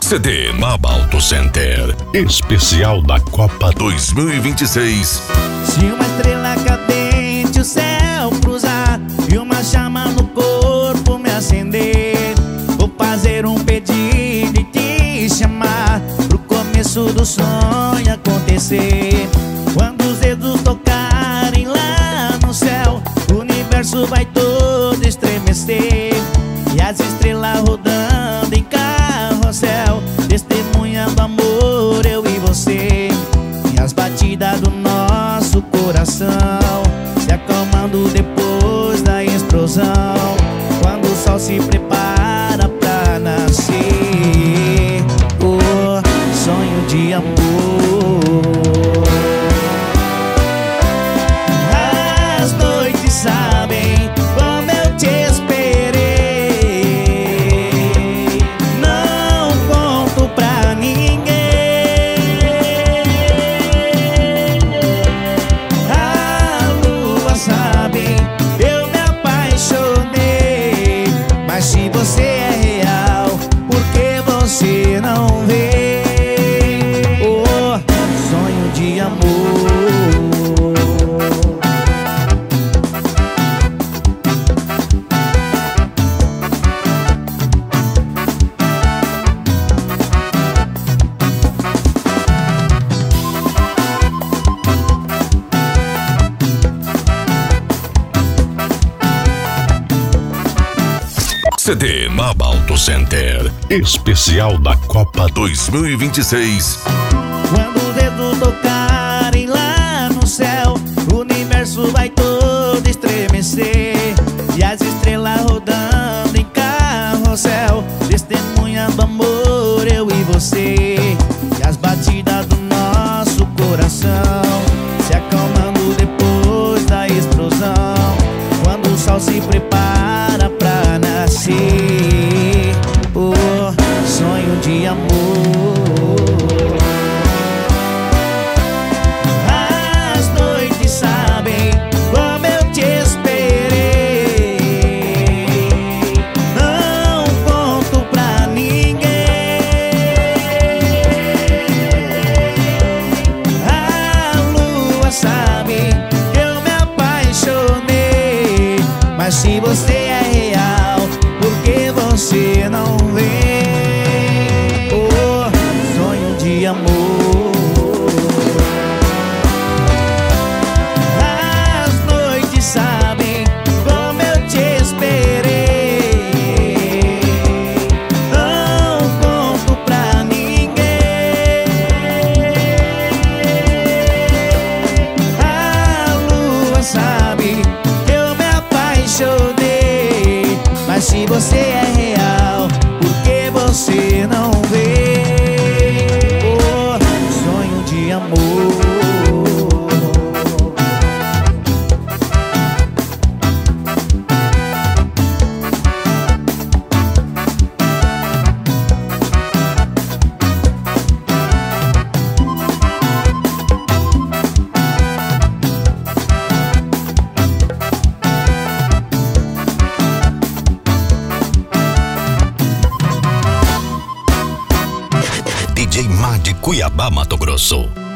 CD Maba Auto Center, especial da Copa 2026. Se uma estrela cadente o céu cruzar e uma chama no corpo me acender, vou fazer um pedido e te chamar pro começo do sonho acontecer. Quando os dedos tocarem lá no céu, o universo vai todo estremecer, e as estrelas rodando em carrossel, testemunhando amor, eu e você. E as batidas do nosso coração se acalmando depois da explosão, quando o sol se prepara pra nascer. Oh, sonho de amor. As noites sabem como eu te esperei, não conto pra ninguém. A lua sabe, eu me apaixonei, mas se você é real, por que você não vê? Oh, sonho de amor. CD Maba Auto Center, especial da Copa 2026. Quando os dedos tocarem lá no céu, o universo vai todo estremecer, e as estrelas rodando em carrossel, testemunhando amor, eu e você. E as batidas do nosso coração se acalmando depois da explosão, quando o sol se prepara pra nascer. Oh, sonho de amor. As noites sabem como eu te esperei, não conto pra ninguém. A lua sabe que eu me apaixonei, mas se você é real, por que você não vê? Oh, sonho de amor. As noites sabem como eu te esperei, não conto pra ninguém. A lua sabe que eu me apaixonei, mas se você é real, por que você não vê? Oh, sonho de amor. DJ Má de Cuiabá, Mato Grosso.